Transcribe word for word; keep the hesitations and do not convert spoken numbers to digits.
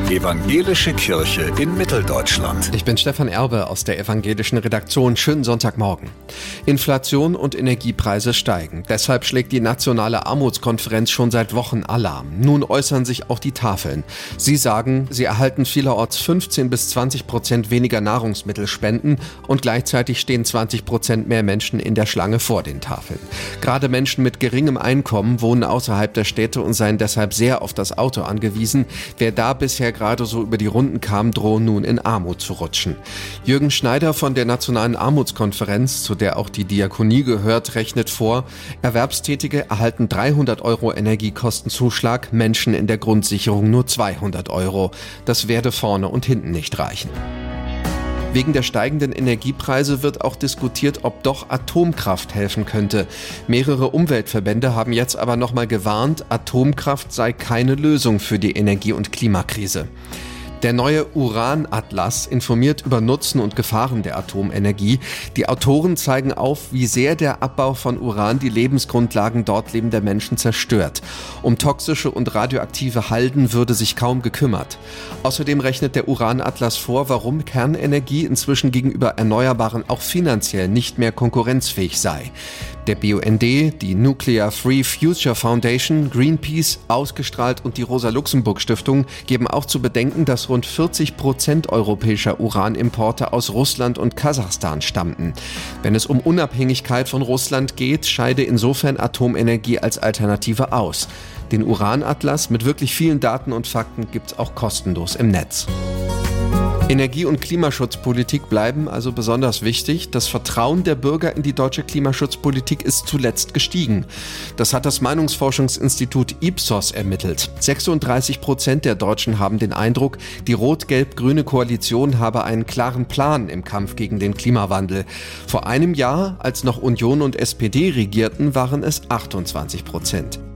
Evangelische Kirche in Mitteldeutschland. Ich bin Stefan Erbe aus der evangelischen Redaktion. Schönen Sonntagmorgen. Inflation und Energiepreise steigen. Deshalb schlägt die Nationale Armutskonferenz schon seit Wochen Alarm. Nun äußern sich auch die Tafeln. Sie sagen, sie erhalten vielerorts fünfzehn bis zwanzig Prozent weniger Nahrungsmittelspenden und gleichzeitig stehen zwanzig Prozent mehr Menschen in der Schlange vor den Tafeln. Gerade Menschen mit geringem Einkommen wohnen außerhalb der Städte und seien deshalb sehr auf das Auto angewiesen. Wer da bisher gerade so über die Runden kam, drohen nun in Armut zu rutschen. Jürgen Schneider von der Nationalen Armutskonferenz, zu der auch die Diakonie gehört, rechnet vor, Erwerbstätige erhalten dreihundert Euro Energiekostenzuschlag, Menschen in der Grundsicherung nur zweihundert Euro. Das werde vorne und hinten nicht reichen. Wegen der steigenden Energiepreise wird auch diskutiert, ob doch Atomkraft helfen könnte. Mehrere Umweltverbände haben jetzt aber nochmal gewarnt, Atomkraft sei keine Lösung für die Energie- und Klimakrise. Der neue Uran-Atlas informiert über Nutzen und Gefahren der Atomenergie. Die Autoren zeigen auf, wie sehr der Abbau von Uran die Lebensgrundlagen dort lebender Menschen zerstört. Um toxische und radioaktive Halden würde sich kaum gekümmert. Außerdem rechnet der Uran-Atlas vor, warum Kernenergie inzwischen gegenüber Erneuerbaren auch finanziell nicht mehr konkurrenzfähig sei. Der B U N D, die Nuclear Free Future Foundation, Greenpeace, Ausgestrahlt und die Rosa-Luxemburg-Stiftung geben auch zu bedenken, dass rund vierzig Prozent europäischer Uranimporte aus Russland und Kasachstan stammten. Wenn es um Unabhängigkeit von Russland geht, scheide insofern Atomenergie als Alternative aus. Den Uran-Atlas mit wirklich vielen Daten und Fakten gibt's auch kostenlos im Netz. Energie- und Klimaschutzpolitik bleiben also besonders wichtig. Das Vertrauen der Bürger in die deutsche Klimaschutzpolitik ist zuletzt gestiegen. Das hat das Meinungsforschungsinstitut Ipsos ermittelt. sechsunddreißig Prozent der Deutschen haben den Eindruck, die rot-gelb-grüne Koalition habe einen klaren Plan im Kampf gegen den Klimawandel. Vor einem Jahr, als noch Union und S P D regierten, waren es achtundzwanzig Prozent.